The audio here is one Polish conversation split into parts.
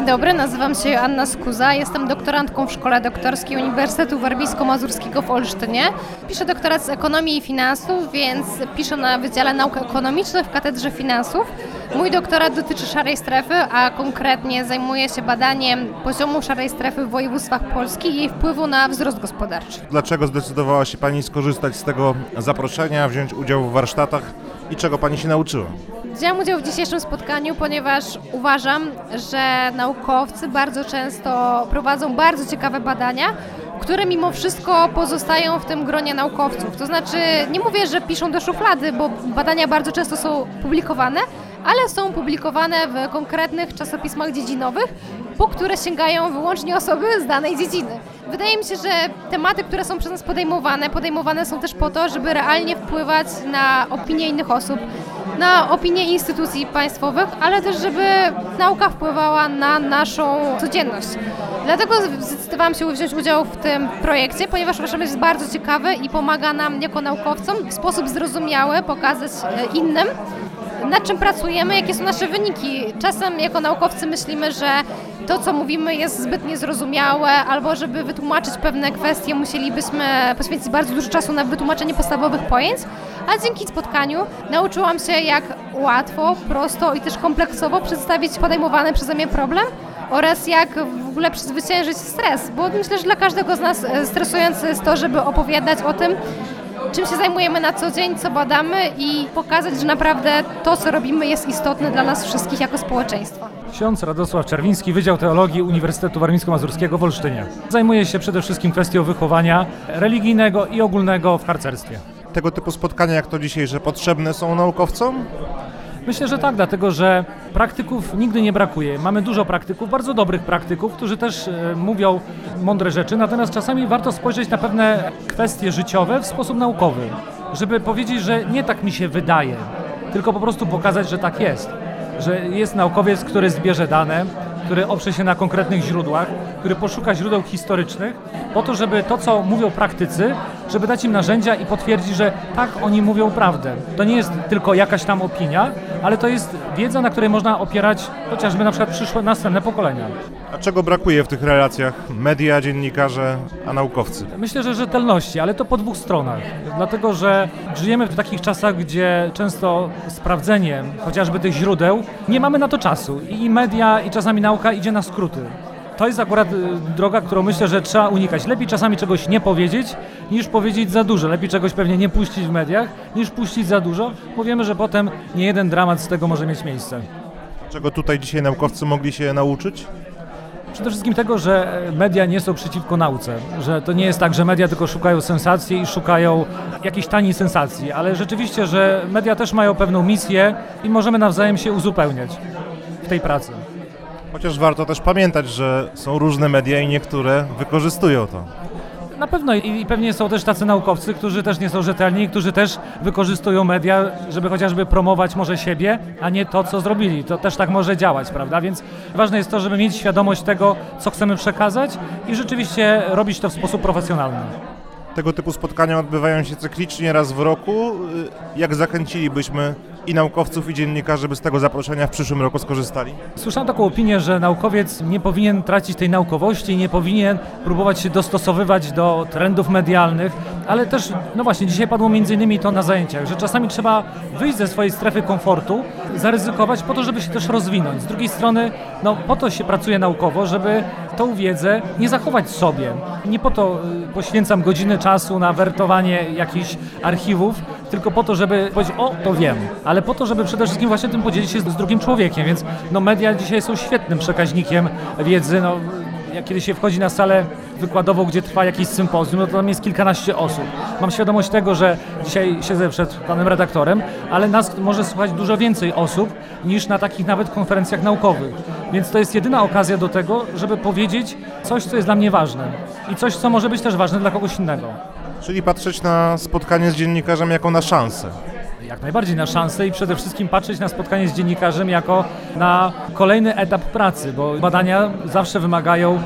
Dzień dobry, nazywam się Joanna Skuza, jestem doktorantką w Szkole Doktorskiej Uniwersytetu Warmińsko-Mazurskiego w Olsztynie. Piszę doktorat z ekonomii i finansów, więc piszę na Wydziale Nauk Ekonomicznych w Katedrze Finansów. Mój doktorat dotyczy szarej strefy, a konkretnie zajmuję się badaniem poziomu szarej strefy w województwach Polski i jej wpływu na wzrost gospodarczy. Dlaczego zdecydowała się Pani skorzystać z tego zaproszenia, wziąć udział w warsztatach i czego Pani się nauczyła? Wziąłem udział w dzisiejszym spotkaniu, ponieważ uważam, że naukowcy bardzo często prowadzą bardzo ciekawe badania, które mimo wszystko pozostają w tym gronie naukowców. To znaczy, nie mówię, że piszą do szuflady, bo badania bardzo często są publikowane, ale są publikowane w konkretnych czasopismach dziedzinowych, po które sięgają wyłącznie osoby z danej dziedziny. Wydaje mi się, że tematy, które są przez nas podejmowane są też po to, żeby realnie wpływać na opinię innych osób, na opinię instytucji państwowych, ale też żeby nauka wpływała na naszą codzienność. Dlatego zdecydowałam się wziąć udział w tym projekcie, ponieważ uważam, że jest bardzo ciekawy i pomaga nam jako naukowcom w sposób zrozumiały pokazać innym, nad czym pracujemy, jakie są nasze wyniki. Czasem jako naukowcy myślimy, że to, co mówimy, jest zbyt niezrozumiałe, albo żeby wytłumaczyć pewne kwestie, musielibyśmy poświęcić bardzo dużo czasu na wytłumaczenie podstawowych pojęć, a dzięki spotkaniu nauczyłam się, jak łatwo, prosto i też kompleksowo przedstawić podejmowany przeze mnie problem oraz jak w ogóle przezwyciężyć stres, bo myślę, że dla każdego z nas stresujące jest to, żeby opowiadać o tym, czym się zajmujemy na co dzień, co badamy i pokazać, że naprawdę to, co robimy, jest istotne dla nas wszystkich jako społeczeństwa. Ksiądz Radosław Czerwiński, Wydział Teologii Uniwersytetu Warmińsko-Mazurskiego w Olsztynie. Zajmuje się przede wszystkim kwestią wychowania religijnego i ogólnego w harcerstwie. Tego typu spotkania jak to dzisiejsze potrzebne są naukowcom? Myślę, że tak, dlatego że praktyków nigdy nie brakuje. Mamy dużo praktyków, bardzo dobrych praktyków, którzy też mówią mądre rzeczy, natomiast czasami warto spojrzeć na pewne kwestie życiowe w sposób naukowy, żeby powiedzieć, że nie tak mi się wydaje, tylko po prostu pokazać, że tak jest. Że jest naukowiec, który zbierze dane, który oprze się na konkretnych źródłach, który poszuka źródeł historycznych, po to, żeby to, co mówią praktycy, żeby dać im narzędzia i potwierdzić, że tak, oni mówią prawdę. To nie jest tylko jakaś tam opinia, ale to jest wiedza, na której można opierać chociażby na przykład przyszłe, następne pokolenia. A czego brakuje w tych relacjach media, dziennikarze, a naukowcy? Myślę, że rzetelności, ale to po dwóch stronach. Dlatego, że żyjemy w takich czasach, gdzie często sprawdzenie chociażby tych źródeł, nie mamy na to czasu. I media, i czasami nauka idzie na skróty. To jest akurat droga, którą myślę, że trzeba unikać. Lepiej czasami czegoś nie powiedzieć, niż powiedzieć za dużo. Lepiej czegoś pewnie nie puścić w mediach, niż puścić za dużo, bo wiemy, że potem nie jeden dramat z tego może mieć miejsce. Czego tutaj dzisiaj naukowcy mogli się nauczyć? Przede wszystkim tego, że media nie są przeciwko nauce, że to nie jest tak, że media tylko szukają sensacji i szukają jakiejś taniej sensacji, ale rzeczywiście, że media też mają pewną misję i możemy nawzajem się uzupełniać w tej pracy. Chociaż warto też pamiętać, że są różne media i niektóre wykorzystują to. Na pewno i pewnie są też tacy naukowcy, którzy też nie są rzetelni, którzy też wykorzystują media, żeby chociażby promować może siebie, a nie to, co zrobili. To też tak może działać, prawda? Więc ważne jest to, żeby mieć świadomość tego, co chcemy przekazać i rzeczywiście robić to w sposób profesjonalny. Tego typu spotkania odbywają się cyklicznie raz w roku. Jak zachęcilibyśmy i naukowców, i dziennikarzy, by z tego zaproszenia w przyszłym roku skorzystali? Słyszałem taką opinię, że naukowiec nie powinien tracić tej naukowości, nie powinien próbować się dostosowywać do trendów medialnych, ale też, no właśnie, dzisiaj padło między innymi to na zajęciach, że czasami trzeba wyjść ze swojej strefy komfortu, zaryzykować po to, żeby się też rozwinąć. Z drugiej strony, no po to się pracuje naukowo, żeby tą wiedzę nie zachować sobie. Nie po to poświęcam godziny czasu na wertowanie jakichś archiwów, tylko po to, żeby powiedzieć, o, to wiem, ale po to, żeby przede wszystkim właśnie tym podzielić się z drugim człowiekiem, więc no media dzisiaj są świetnym przekaźnikiem wiedzy. No, jak kiedy się wchodzi na salę wykładową, gdzie trwa jakiś sympozjum, no to tam jest kilkanaście osób. Mam świadomość tego, że dzisiaj siedzę przed panem redaktorem, ale nas może słuchać dużo więcej osób niż na takich nawet konferencjach naukowych. Więc to jest jedyna okazja do tego, żeby powiedzieć coś, co jest dla mnie ważne i coś, co może być też ważne dla kogoś innego. Czyli patrzeć na spotkanie z dziennikarzem jako na szansę. Jak najbardziej na szansę i przede wszystkim patrzeć na spotkanie z dziennikarzem jako na kolejny etap pracy, bo badania zawsze wymagają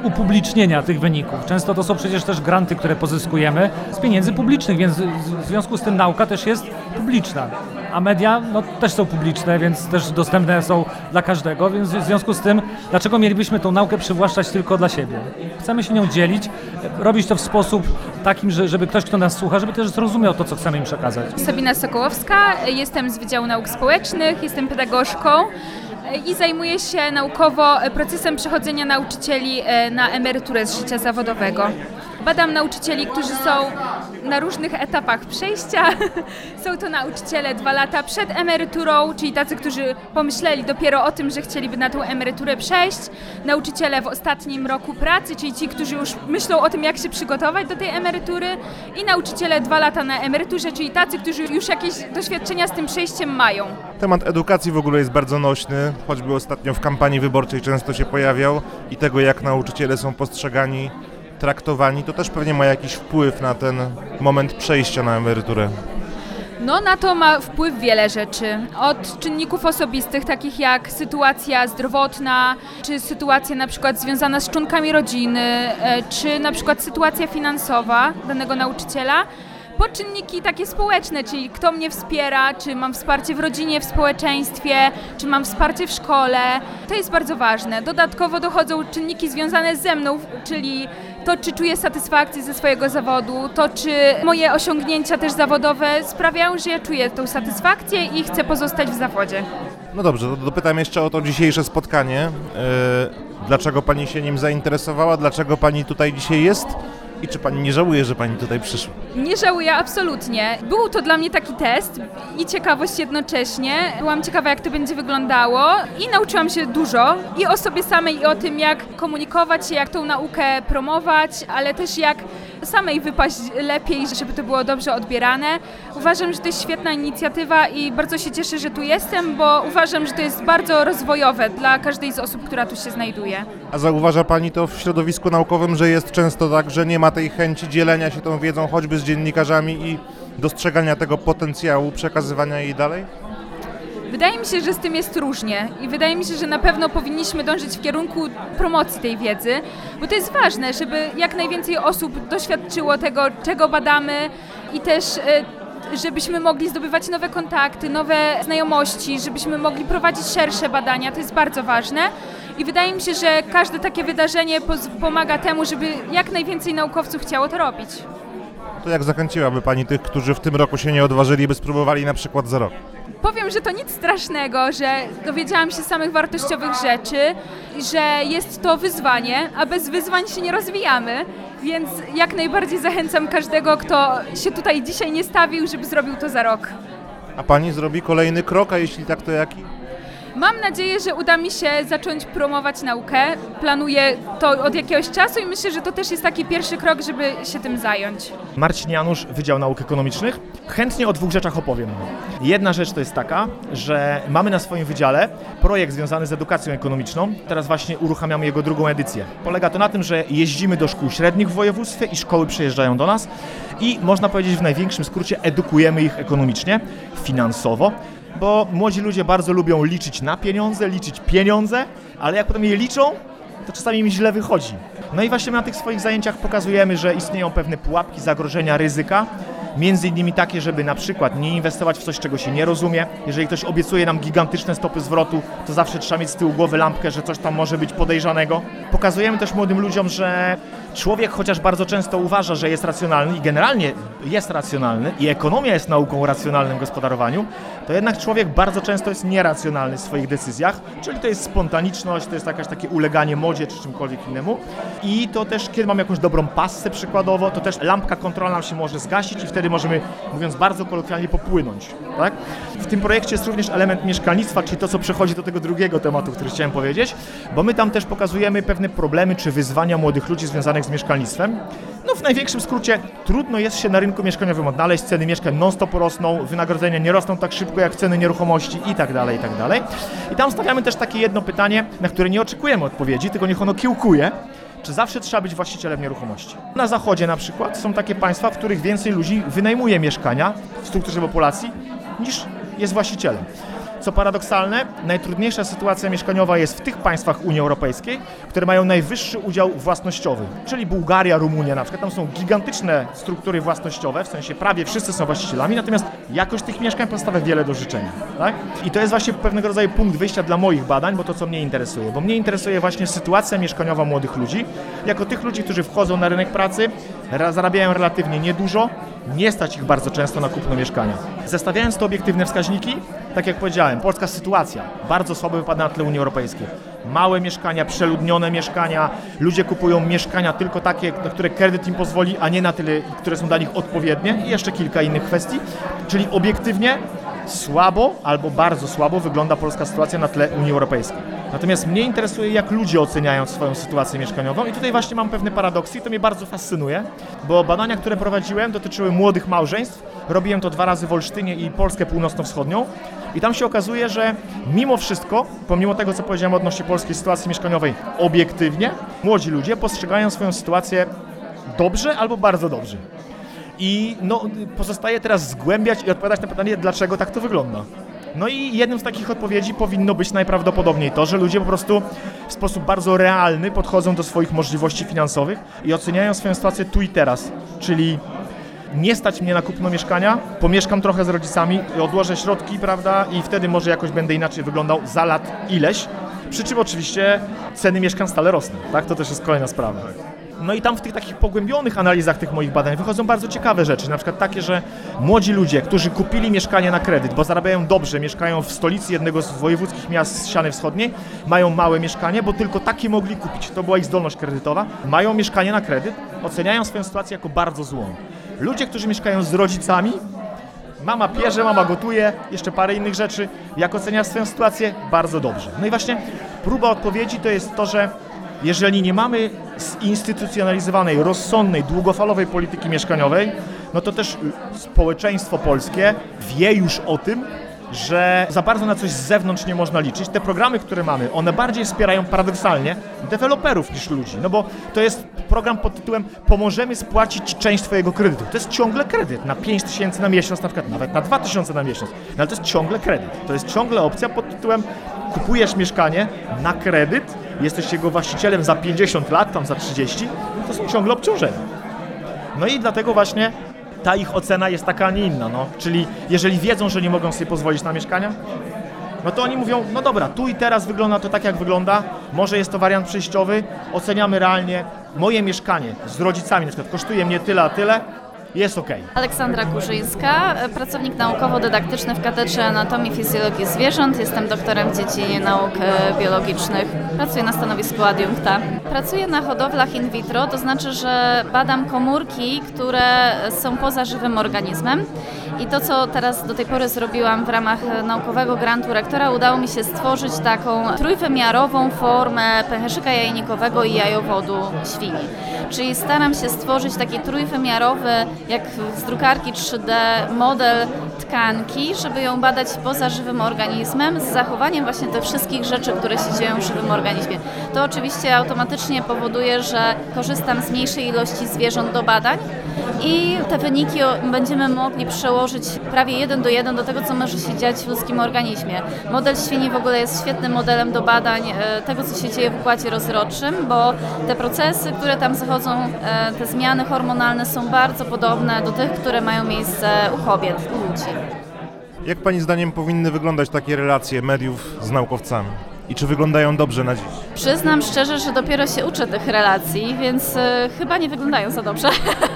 upublicznienia tych wyników. Często to są przecież też granty, które pozyskujemy z pieniędzy publicznych, więc w związku z tym nauka też jest publiczna. A media też są publiczne, więc też dostępne są dla każdego, więc w związku z tym, dlaczego mielibyśmy tą naukę przywłaszczać tylko dla siebie? Chcemy się nią dzielić, robić to w sposób takim, żeby ktoś, kto nas słucha, żeby też zrozumiał to, co chcemy im przekazać. Sabina Sokołowska, jestem z Wydziału Nauk Społecznych, jestem pedagogzką i zajmuję się naukowo procesem przechodzenia nauczycieli na emeryturę z życia zawodowego. Badam nauczycieli, którzy są na różnych etapach przejścia. Są to nauczyciele 2 lata przed emeryturą, czyli tacy, którzy pomyśleli dopiero o tym, że chcieliby na tę emeryturę przejść. Nauczyciele w ostatnim roku pracy, czyli ci, którzy już myślą o tym, jak się przygotować do tej emerytury. I nauczyciele 2 lata na emeryturze, czyli tacy, którzy już jakieś doświadczenia z tym przejściem mają. Temat edukacji w ogóle jest bardzo nośny, choćby ostatnio w kampanii wyborczej często się pojawiał i tego, jak nauczyciele są postrzegani, traktowani, to też pewnie ma jakiś wpływ na ten moment przejścia na emeryturę. Na to ma wpływ wiele rzeczy. Od czynników osobistych, takich jak sytuacja zdrowotna, czy sytuacja na przykład związana z członkami rodziny, czy na przykład sytuacja finansowa danego nauczyciela, po czynniki takie społeczne, czyli kto mnie wspiera, czy mam wsparcie w rodzinie, w społeczeństwie, czy mam wsparcie w szkole. To jest bardzo ważne. Dodatkowo dochodzą czynniki związane ze mną, czyli to, czy czuję satysfakcję ze swojego zawodu, to, czy moje osiągnięcia też zawodowe sprawiają, że ja czuję tą satysfakcję i chcę pozostać w zawodzie. No dobrze, to dopytam jeszcze o to dzisiejsze spotkanie. Dlaczego Pani się nim zainteresowała? Dlaczego Pani tutaj dzisiaj jest? I czy Pani nie żałuje, że Pani tutaj przyszła? Nie żałuję, absolutnie. Był to dla mnie taki test i ciekawość jednocześnie. Byłam ciekawa, jak to będzie wyglądało i nauczyłam się dużo i o sobie samej, i o tym, jak komunikować się, jak tą naukę promować, ale też jak samej wypaść lepiej, żeby to było dobrze odbierane. Uważam, że to jest świetna inicjatywa i bardzo się cieszę, że tu jestem, bo uważam, że to jest bardzo rozwojowe dla każdej z osób, która tu się znajduje. A zauważa Pani to w środowisku naukowym, że jest często tak, że nie ma tej chęci dzielenia się tą wiedzą choćby z dziennikarzami i dostrzegania tego potencjału, przekazywania jej dalej? Wydaje mi się, że z tym jest różnie i wydaje mi się, że na pewno powinniśmy dążyć w kierunku promocji tej wiedzy, bo to jest ważne, żeby jak najwięcej osób doświadczyło tego, czego badamy i też żebyśmy mogli zdobywać nowe kontakty, nowe znajomości, żebyśmy mogli prowadzić szersze badania, to jest bardzo ważne. I wydaje mi się, że każde takie wydarzenie pomaga temu, żeby jak najwięcej naukowców chciało to robić. To jak zachęciłaby Pani tych, którzy w tym roku się nie odważyli, by spróbowali na przykład za rok? Powiem, że to nic strasznego, że dowiedziałam się samych wartościowych rzeczy, że jest to wyzwanie, a bez wyzwań się nie rozwijamy, więc jak najbardziej zachęcam każdego, kto się tutaj dzisiaj nie stawił, żeby zrobił to za rok. A Pani zrobi kolejny krok, a jeśli tak, to jaki? Mam nadzieję, że uda mi się zacząć promować naukę. Planuję to od jakiegoś czasu i myślę, że to też jest taki pierwszy krok, żeby się tym zająć. Marcin Janusz, Wydział Nauk Ekonomicznych. Chętnie o 2 rzeczach opowiem. Jedna rzecz to jest taka, że mamy na swoim wydziale projekt związany z edukacją ekonomiczną. Teraz właśnie uruchamiamy jego 2. edycję. Polega to na tym, że jeździmy do szkół średnich w województwie i szkoły przyjeżdżają do nas i można powiedzieć w największym skrócie edukujemy ich ekonomicznie, finansowo. Bo młodzi ludzie bardzo lubią liczyć na pieniądze, liczyć pieniądze, ale jak potem je liczą, to czasami im źle wychodzi. No i właśnie na tych swoich zajęciach pokazujemy, że istnieją pewne pułapki, zagrożenia, ryzyka. Między innymi takie, żeby na przykład nie inwestować w coś, czego się nie rozumie. Jeżeli ktoś obiecuje nam gigantyczne stopy zwrotu, to zawsze trzeba mieć z tyłu głowy lampkę, że coś tam może być podejrzanego. Pokazujemy też młodym ludziom, że człowiek chociaż bardzo często uważa, że jest racjonalny i generalnie jest racjonalny i ekonomia jest nauką o racjonalnym gospodarowaniu, to jednak człowiek bardzo często jest nieracjonalny w swoich decyzjach, czyli to jest spontaniczność, to jest jakaś takie uleganie modzie czy czymkolwiek innemu. I to też, kiedy mamy jakąś dobrą passę przykładowo, to też lampka kontrolna się może zgasić i wtedy możemy, mówiąc bardzo kolokwialnie, popłynąć. Tak? W tym projekcie jest również element mieszkalnictwa, czyli to, co przechodzi do tego drugiego tematu, który chciałem powiedzieć, bo my tam też pokazujemy pewne problemy czy wyzwania młodych ludzi związanych z mieszkalnictwem. No w największym skrócie trudno jest się na rynku mieszkaniowym odnaleźć, ceny mieszkań non-stop rosną, wynagrodzenia nie rosną tak szybko jak ceny nieruchomości i tak dalej, i tak dalej. I tam stawiamy też takie jedno pytanie, na które nie oczekujemy odpowiedzi, tylko niech ono kiełkuje. Czy zawsze trzeba być właścicielem nieruchomości? Na zachodzie na przykład są takie państwa, w których więcej ludzi wynajmuje mieszkania w strukturze populacji niż jest właścicielem. Co paradoksalne, najtrudniejsza sytuacja mieszkaniowa jest w tych państwach Unii Europejskiej, które mają najwyższy udział własnościowy, czyli Bułgaria, Rumunia na przykład. Tam są gigantyczne struktury własnościowe, w sensie prawie wszyscy są właścicielami, natomiast jakość tych mieszkań pozostawia wiele do życzenia. Tak? I to jest właśnie pewnego rodzaju punkt wyjścia dla moich badań, bo to co mnie interesuje. Bo mnie interesuje właśnie sytuacja mieszkaniowa młodych ludzi, jako tych ludzi, którzy wchodzą na rynek pracy, zarabiają relatywnie niedużo, nie stać ich bardzo często na kupno mieszkania. Zestawiając te obiektywne wskaźniki, tak jak powiedziałem, polska sytuacja bardzo słabo wypada na tle Unii Europejskiej. Małe mieszkania, przeludnione mieszkania, ludzie kupują mieszkania tylko takie, na które kredyt im pozwoli, a nie na tyle, które są dla nich odpowiednie i jeszcze kilka innych kwestii. Czyli obiektywnie słabo albo bardzo słabo wygląda polska sytuacja na tle Unii Europejskiej. Natomiast mnie interesuje, jak ludzie oceniają swoją sytuację mieszkaniową i tutaj właśnie mam pewne paradoksy i to mnie bardzo fascynuje, bo badania, które prowadziłem, dotyczyły młodych małżeństw. Robiłem to 2 razy w Olsztynie i Polskę Północno-Wschodnią i tam się okazuje, że mimo wszystko, pomimo tego, co powiedziałem odnośnie polskiej sytuacji mieszkaniowej, obiektywnie młodzi ludzie postrzegają swoją sytuację dobrze albo bardzo dobrze. I pozostaje teraz zgłębiać i odpowiadać na pytanie, dlaczego tak to wygląda. No i jednym z takich odpowiedzi powinno być najprawdopodobniej to, że ludzie po prostu w sposób bardzo realny podchodzą do swoich możliwości finansowych i oceniają swoją sytuację tu i teraz. Czyli nie stać mnie na kupno mieszkania, pomieszkam trochę z rodzicami, odłożę środki, prawda, i wtedy może jakoś będę inaczej wyglądał za lat ileś. Przy czym oczywiście ceny mieszkań stale rosną, tak? To też jest kolejna sprawa. No i tam w tych takich pogłębionych analizach tych moich badań wychodzą bardzo ciekawe rzeczy, na przykład takie, że młodzi ludzie, którzy kupili mieszkanie na kredyt, bo zarabiają dobrze, mieszkają w stolicy jednego z wojewódzkich miast ściany wschodniej, mają małe mieszkanie, bo tylko takie mogli kupić, to była ich zdolność kredytowa, mają mieszkanie na kredyt, oceniają swoją sytuację jako bardzo złą. Ludzie, którzy mieszkają z rodzicami, mama pierze, mama gotuje, jeszcze parę innych rzeczy, jak ocenia swoją sytuację? Bardzo dobrze. No i właśnie próba odpowiedzi to jest to, że jeżeli nie mamy zinstytucjonalizowanej, rozsądnej, długofalowej polityki mieszkaniowej, no to też społeczeństwo polskie wie już o tym, że za bardzo na coś z zewnątrz nie można liczyć. Te programy, które mamy, one bardziej wspierają paradoksalnie deweloperów niż ludzi, no bo to jest program pod tytułem pomożemy spłacić część twojego kredytu. To jest ciągle kredyt na 5 000 na miesiąc, na przykład nawet na 2 000 na miesiąc, no ale to jest ciągle kredyt. To jest ciągle opcja pod tytułem kupujesz mieszkanie na kredyt, jesteś jego właścicielem za 50 lat, tam za 30, to są ciągle obciążenia. No i dlatego właśnie ta ich ocena jest taka, a nie inna, no. Czyli jeżeli wiedzą, że nie mogą sobie pozwolić na mieszkania, no to oni mówią, no dobra, tu i teraz wygląda to tak, jak wygląda, może jest to wariant przejściowy, oceniamy realnie, moje mieszkanie z rodzicami na przykład kosztuje mnie tyle, a tyle, jest okej. Aleksandra Kurzyńska, pracownik naukowo-dydaktyczny w Katedrze Anatomii i Fizjologii Zwierząt. Jestem doktorem w dziedzinie nauk biologicznych. Pracuję na stanowisku adiunkta. Pracuję na hodowlach in vitro, to znaczy, że badam komórki, które są poza żywym organizmem. I to, co teraz do tej pory zrobiłam w ramach naukowego grantu rektora, udało mi się stworzyć taką trójwymiarową formę pęcherzyka jajnikowego i jajowodu świni. Czyli staram się stworzyć taki trójwymiarowy, jak z drukarki 3D, model tkanki, żeby ją badać poza żywym organizmem, z zachowaniem właśnie tych wszystkich rzeczy, które się dzieją w żywym organizmie. To oczywiście automatycznie powoduje, że korzystam z mniejszej ilości zwierząt do badań i te wyniki będziemy mogli przełożyć prawie 1 do 1 do tego, co może się dziać w ludzkim organizmie. Model świni w ogóle jest świetnym modelem do badań tego, co się dzieje w układzie rozrodczym, bo te procesy, które tam zachodzą, te zmiany hormonalne są bardzo podobne do tych, które mają miejsce u kobiet, u ludzi. Jak Pani zdaniem powinny wyglądać takie relacje mediów z naukowcami? I czy wyglądają dobrze na dziś? Przyznam szczerze, że dopiero się uczę tych relacji, więc chyba nie wyglądają za dobrze.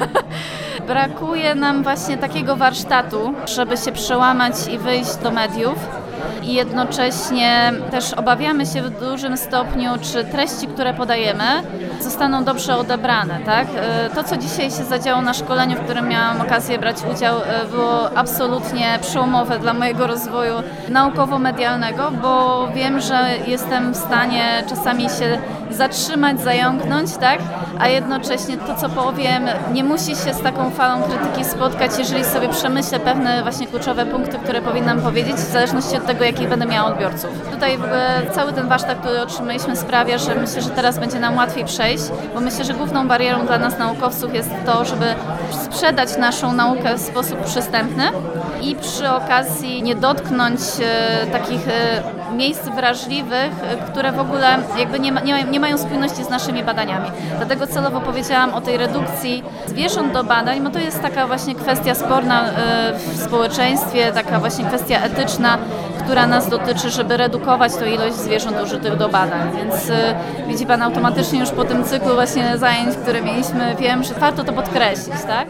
Brakuje nam właśnie takiego warsztatu, żeby się przełamać i wyjść do mediów. I jednocześnie też obawiamy się w dużym stopniu, czy treści, które podajemy, zostaną dobrze odebrane, tak? To, co dzisiaj się zadziało na szkoleniu, w którym miałam okazję brać udział, było absolutnie przełomowe dla mojego rozwoju naukowo-medialnego, bo wiem, że jestem w stanie czasami się zatrzymać, zająknąć, tak? A jednocześnie to, co powiem, nie musi się z taką falą krytyki spotkać, jeżeli sobie przemyślę pewne właśnie kluczowe punkty, które powinnam powiedzieć, w zależności od tego, jakich będę miała odbiorców. Tutaj w ogóle cały ten warsztat, który otrzymaliśmy, sprawia, że myślę, że teraz będzie nam łatwiej przejść, bo myślę, że główną barierą dla nas naukowców jest to, żeby sprzedać naszą naukę w sposób przystępny i przy okazji nie dotknąć takich miejsc wrażliwych, które w ogóle jakby nie mają spójności z naszymi badaniami. Dlatego celowo powiedziałam o tej redukcji zwierząt do badań, bo to jest taka właśnie kwestia sporna w społeczeństwie, taka właśnie kwestia etyczna, która nas dotyczy, żeby redukować tę ilość zwierząt użytych do badań. Więc widzi Pan automatycznie już po tym cyklu właśnie zajęć, które mieliśmy, wiem, że warto to podkreślić, tak?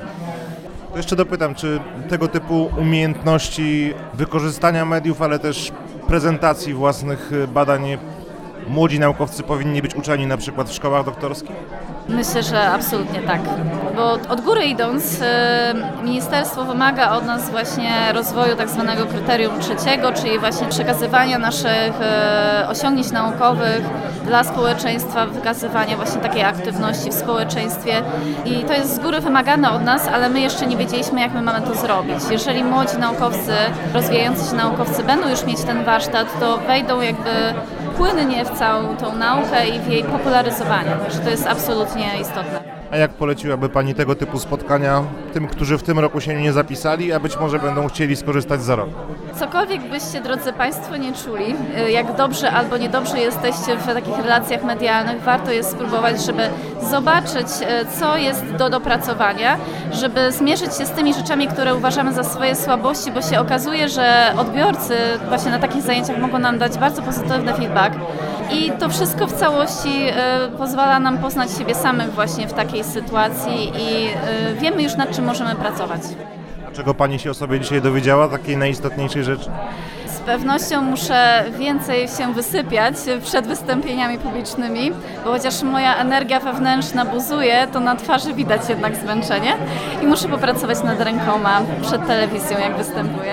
To jeszcze dopytam, czy tego typu umiejętności wykorzystania mediów, ale też prezentacji własnych badań młodzi naukowcy powinni być uczeni na przykład w szkołach doktorskich? Myślę, że absolutnie tak, bo od góry idąc ministerstwo wymaga od nas właśnie rozwoju tak zwanego kryterium trzeciego, czyli właśnie przekazywania naszych osiągnięć naukowych dla społeczeństwa, wykazywania właśnie takiej aktywności w społeczeństwie i to jest z góry wymagane od nas, ale my jeszcze nie wiedzieliśmy, jak my mamy to zrobić. Jeżeli młodzi naukowcy, rozwijający się naukowcy będą już mieć ten warsztat, to wejdą jakby płynnie w całą tą naukę i w jej popularyzowanie, także to jest absolutnie istotne. A jak poleciłaby Pani tego typu spotkania tym, którzy w tym roku się nie zapisali, a być może będą chcieli skorzystać za rok? Cokolwiek byście, drodzy Państwo, nie czuli, jak dobrze albo niedobrze jesteście w takich relacjach medialnych, warto jest spróbować, żeby zobaczyć, co jest do dopracowania, żeby zmierzyć się z tymi rzeczami, które uważamy za swoje słabości, bo się okazuje, że odbiorcy właśnie na takich zajęciach mogą nam dać bardzo pozytywny feedback i to wszystko w całości pozwala nam poznać siebie samych właśnie w takiej sytuacji i wiemy już, nad czym możemy pracować. A czego Pani się o sobie dzisiaj dowiedziała, takiej najistotniejszej rzeczy? Z pewnością muszę więcej się wysypiać przed wystąpieniami publicznymi, bo chociaż moja energia wewnętrzna buzuje, to na twarzy widać jednak zmęczenie i muszę popracować nad rękoma przed telewizją, jak występuję.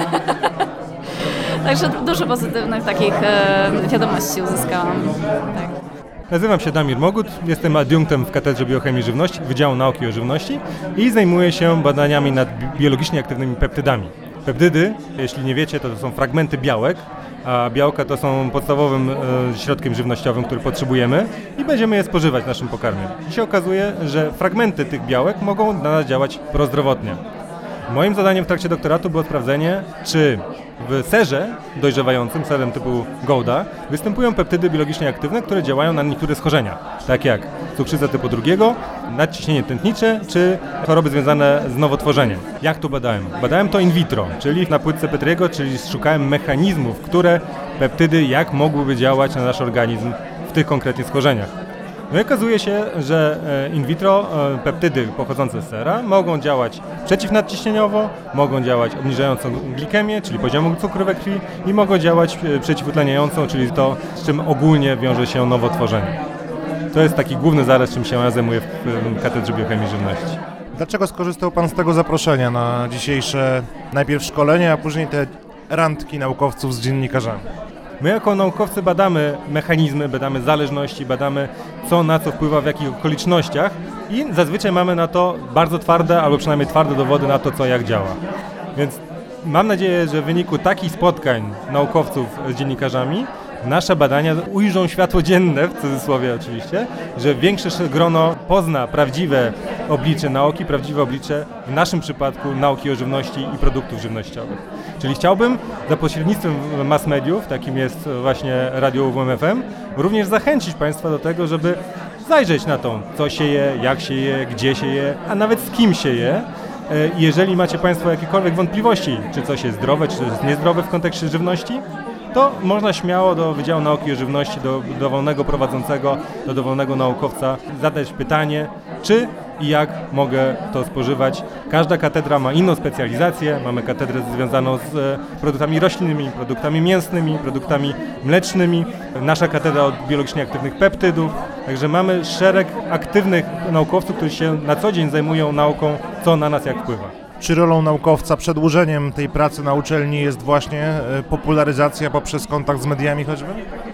Także dużo pozytywnych takich wiadomości uzyskałam. Tak. Nazywam się Damir Mogut, jestem adiunktem w Katedrze Biochemii Żywności, Wydziału Nauki o Żywności i zajmuję się badaniami nad biologicznie aktywnymi peptydami. Peptydy, jeśli nie wiecie, to są fragmenty białek, a białka to są podstawowym środkiem żywnościowym, który potrzebujemy i będziemy je spożywać w naszym pokarmie. I się okazuje, że fragmenty tych białek mogą na nas działać prozdrowotnie. Moim zadaniem w trakcie doktoratu było sprawdzenie, czy w serze dojrzewającym, serem typu Gouda, występują peptydy biologicznie aktywne, które działają na niektóre schorzenia, tak jak cukrzyca typu 2, nadciśnienie tętnicze czy choroby związane z nowotworzeniem. Jak to badałem? Badałem to in vitro, czyli na płytce Petriego, czyli szukałem mechanizmów, które peptydy jak mogłyby działać na nasz organizm w tych konkretnych schorzeniach. No i okazuje się, że in vitro peptydy pochodzące z sera mogą działać przeciwnadciśnieniowo, mogą działać obniżająco glikemię, czyli poziom cukru we krwi i mogą działać przeciwutleniająco, czyli to, z czym ogólnie wiąże się nowotworzenie. To jest taki główny zarys, czym się ja zajmuję w Katedrze Biochemii Żywności. Dlaczego skorzystał Pan z tego zaproszenia na dzisiejsze najpierw szkolenie, a później te randki naukowców z dziennikarzami? My jako naukowcy badamy mechanizmy, badamy zależności, badamy co na co wpływa w jakich okolicznościach i zazwyczaj mamy na to bardzo twarde, albo przynajmniej twarde dowody na to, co jak działa. Więc mam nadzieję, że w wyniku takich spotkań naukowców z dziennikarzami nasze badania ujrzą światło dzienne, w cudzysłowie oczywiście, że większe grono pozna prawdziwe oblicze nauki, prawdziwe oblicze w naszym przypadku nauki o żywności i produktów żywnościowych. Czyli chciałbym za pośrednictwem mass mediów, takim jest właśnie Radio UWMFM, również zachęcić Państwa do tego, żeby zajrzeć na to, co się je, jak się je, gdzie się je, a nawet z kim się je. Jeżeli macie Państwo jakiekolwiek wątpliwości, czy coś jest zdrowe, czy to jest niezdrowe w kontekście żywności, to można śmiało do Wydziału Nauki o Żywności, do dowolnego prowadzącego, do dowolnego naukowca zadać pytanie, czy i jak mogę to spożywać. Każda katedra ma inną specjalizację. Mamy katedrę związaną z produktami roślinnymi, produktami mięsnymi, produktami mlecznymi. Nasza katedra od biologicznie aktywnych peptydów. Także mamy szereg aktywnych naukowców, którzy się na co dzień zajmują nauką, co na nas jak wpływa. Czy rolą naukowca, przedłużeniem tej pracy na uczelni jest właśnie popularyzacja poprzez kontakt z mediami choćby?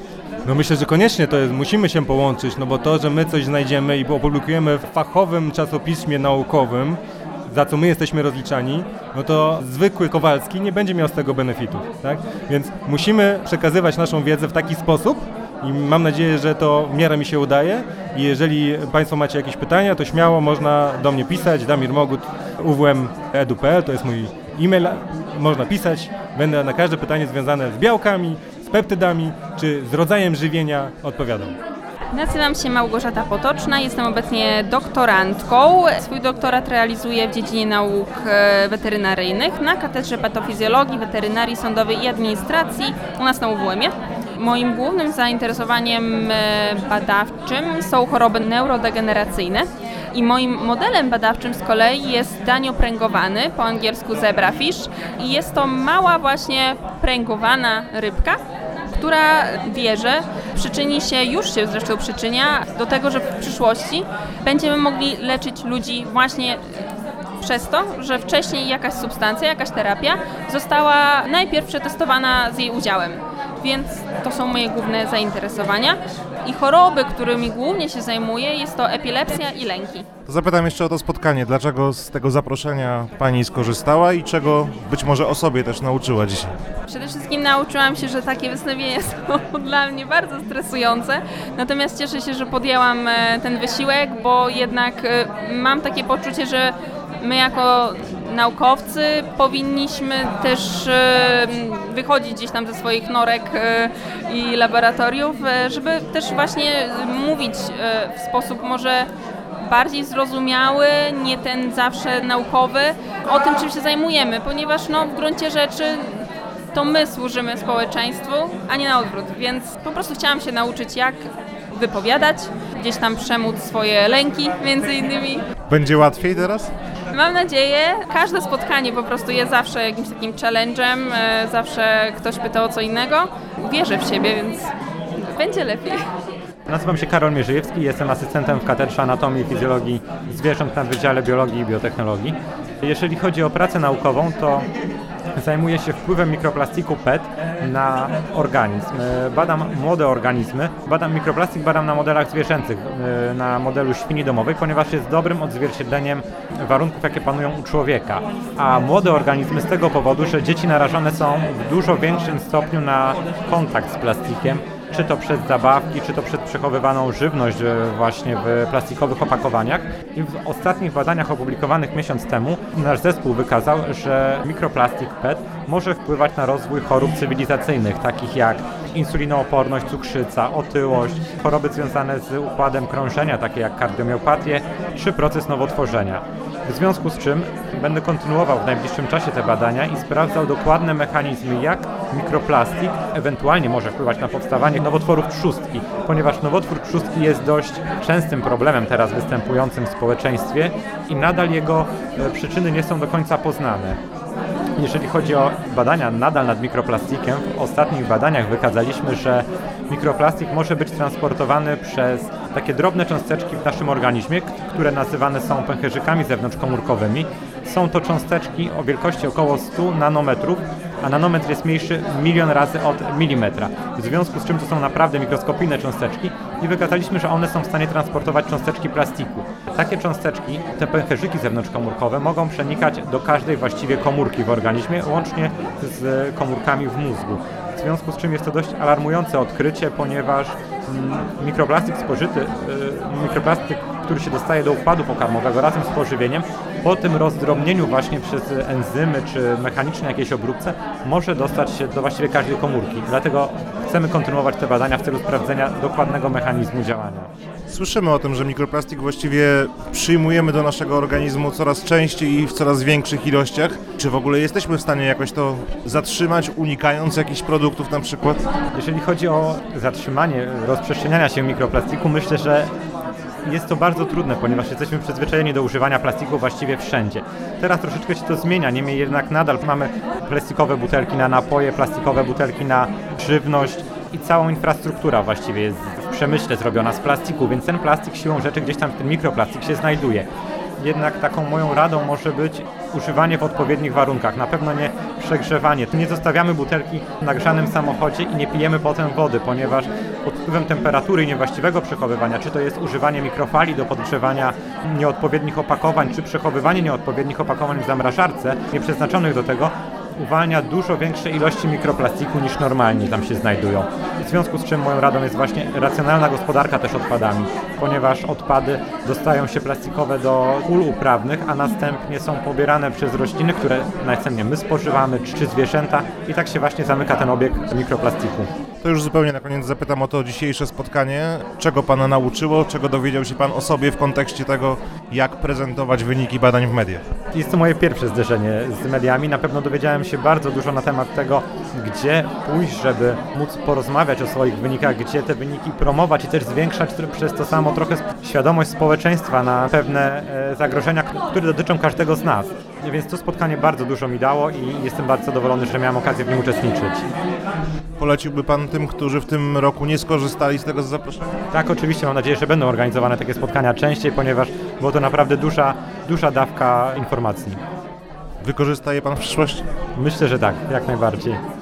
No myślę, że koniecznie musimy się połączyć, no bo to, że my coś znajdziemy i opublikujemy w fachowym czasopiśmie naukowym, za co my jesteśmy rozliczani, no to zwykły Kowalski nie będzie miał z tego benefitu, tak? Więc musimy przekazywać naszą wiedzę w taki sposób i mam nadzieję, że to w miarę mi się udaje i jeżeli Państwo macie jakieś pytania, to śmiało można do mnie pisać, Damir Mogut, uwm.edu.pl, to jest mój e-mail, można pisać, będę na każde pytanie związane z białkami, z peptydami czy z rodzajem żywienia odpowiadał. Nazywam się Małgorzata Potoczna, jestem obecnie doktorantką. Swój doktorat realizuję w dziedzinie nauk weterynaryjnych na Katedrze Patofizjologii, Weterynarii Sądowej i Administracji u nas na UWM-ie. Moim głównym zainteresowaniem badawczym są choroby neurodegeneracyjne i moim modelem badawczym z kolei jest dań opręgowany, po angielsku zebrafish, i jest to mała właśnie pręgowana rybka, która wierzę już się zresztą przyczynia do tego, że w przyszłości będziemy mogli leczyć ludzi właśnie przez to, że wcześniej jakaś substancja, jakaś terapia została najpierw przetestowana z jej udziałem. Więc to są moje główne zainteresowania i choroby, którymi głównie się zajmuję, jest to epilepsja i lęki. To zapytam jeszcze o to spotkanie. Dlaczego z tego zaproszenia Pani skorzystała i czego być może o sobie też nauczyła dzisiaj? Przede wszystkim nauczyłam się, że takie wystąpienia są dla mnie bardzo stresujące, natomiast cieszę się, że podjęłam ten wysiłek, bo jednak mam takie poczucie, że my jako naukowcy powinniśmy też wychodzić gdzieś tam ze swoich norek i laboratoriów, żeby też właśnie mówić w sposób może bardziej zrozumiały, nie ten zawsze naukowy, o tym, czym się zajmujemy, ponieważ w gruncie rzeczy to my służymy społeczeństwu, a nie na odwrót, więc po prostu chciałam się nauczyć, jak wypowiadać, gdzieś tam przemóc swoje lęki między innymi. Będzie łatwiej teraz? Mam nadzieję. Każde spotkanie po prostu jest zawsze jakimś takim challenge'em, zawsze ktoś pyta o co innego. Wierzę w siebie, więc będzie lepiej. Nazywam się Karol Mierzejewski, jestem asystentem w Katedrze Anatomii i Fizjologii Zwierząt na Wydziale Biologii i Biotechnologii. Jeżeli chodzi o pracę naukową, to zajmuję się wpływem mikroplastiku PET na organizm. Badam młode organizmy, mikroplastik badam na modelach zwierzęcych, na modelu świni domowej, ponieważ jest dobrym odzwierciedleniem warunków, jakie panują u człowieka. A młode organizmy z tego powodu, że dzieci narażone są w dużo większym stopniu na kontakt z plastikiem, czy to przez zabawki, czy to przez przechowywaną żywność właśnie w plastikowych opakowaniach. I w ostatnich badaniach opublikowanych miesiąc temu nasz zespół wykazał, że mikroplastik PET może wpływać na rozwój chorób cywilizacyjnych, takich jak insulinooporność, cukrzyca, otyłość, choroby związane z układem krążenia, takie jak kardiomiopatię, czy proces nowotworzenia. W związku z czym będę kontynuował w najbliższym czasie te badania i sprawdzał dokładne mechanizmy, jak mikroplastik ewentualnie może wpływać na powstawanie nowotworów trzustki, ponieważ nowotwór trzustki jest dość częstym problemem teraz występującym w społeczeństwie i nadal jego przyczyny nie są do końca poznane. Jeżeli chodzi o badania nadal nad mikroplastikiem, w ostatnich badaniach wykazaliśmy, że mikroplastik może być transportowany przez takie drobne cząsteczki w naszym organizmie, które nazywane są pęcherzykami zewnątrzkomórkowymi. Są to cząsteczki o wielkości około 100 nanometrów, a nanometr jest mniejszy 1 000 000 razy od milimetra. W związku z czym to są naprawdę mikroskopijne cząsteczki i wykazaliśmy, że one są w stanie transportować cząsteczki plastiku. Takie cząsteczki, te pęcherzyki zewnątrzkomórkowe mogą przenikać do każdej właściwie komórki w organizmie, łącznie z komórkami w mózgu. W związku z czym jest to dość alarmujące odkrycie, ponieważ mikroplastik który się dostaje do układu pokarmowego razem z pożywieniem, po tym rozdrobnieniu właśnie przez enzymy czy mechaniczne jakieś obróbce może dostać się do właściwie każdej komórki. Dlatego chcemy kontynuować te badania w celu sprawdzenia dokładnego mechanizmu działania. Słyszymy o tym, że mikroplastik właściwie przyjmujemy do naszego organizmu coraz częściej i w coraz większych ilościach. Czy w ogóle jesteśmy w stanie jakoś to zatrzymać, unikając jakichś produktów na przykład? Jeżeli chodzi o zatrzymanie rozprzestrzeniania się mikroplastiku, myślę, że jest to bardzo trudne, ponieważ jesteśmy przyzwyczajeni do używania plastiku właściwie wszędzie. Teraz troszeczkę się to zmienia, niemniej jednak nadal mamy plastikowe butelki na napoje, plastikowe butelki na żywność i całą infrastruktura właściwie jest w przemyśle zrobiona z plastiku, więc ten plastik siłą rzeczy gdzieś tam, ten mikroplastik się znajduje. Jednak taką moją radą może być używanie w odpowiednich warunkach, na pewno nie przegrzewanie. Nie zostawiamy butelki w nagrzanym samochodzie i nie pijemy potem wody, ponieważ pod wpływem temperatury i niewłaściwego przechowywania, czy to jest używanie mikrofali do podgrzewania nieodpowiednich opakowań, czy przechowywanie nieodpowiednich opakowań w zamrażarce, nieprzeznaczonych do tego, uwalnia dużo większe ilości mikroplastiku niż normalnie tam się znajdują. W związku z czym moją radą jest właśnie racjonalna gospodarka też odpadami, ponieważ odpady dostają się plastikowe do pól uprawnych, a następnie są pobierane przez rośliny, które następnie my spożywamy, czy zwierzęta i tak się właśnie zamyka ten obieg mikroplastiku. To już zupełnie na koniec zapytam o to dzisiejsze spotkanie. Czego Pana nauczyło, czego dowiedział się Pan o sobie w kontekście tego, jak prezentować wyniki badań w mediach? Jest to moje pierwsze zderzenie z mediami. Na pewno dowiedziałem się bardzo dużo na temat tego, gdzie pójść, żeby móc porozmawiać o swoich wynikach, gdzie te wyniki promować i też zwiększać przez to samo trochę świadomość społeczeństwa na pewne zagrożenia, które dotyczą każdego z nas. Więc to spotkanie bardzo dużo mi dało i jestem bardzo zadowolony, że miałem okazję w nim uczestniczyć. Poleciłby Pan tym, którzy w tym roku nie skorzystali z tego zaproszenia? Tak, oczywiście. Mam nadzieję, że będą organizowane takie spotkania częściej, ponieważ było to naprawdę duża dawka informacji. Wykorzysta je Pan w przyszłości? Myślę, że tak, jak najbardziej.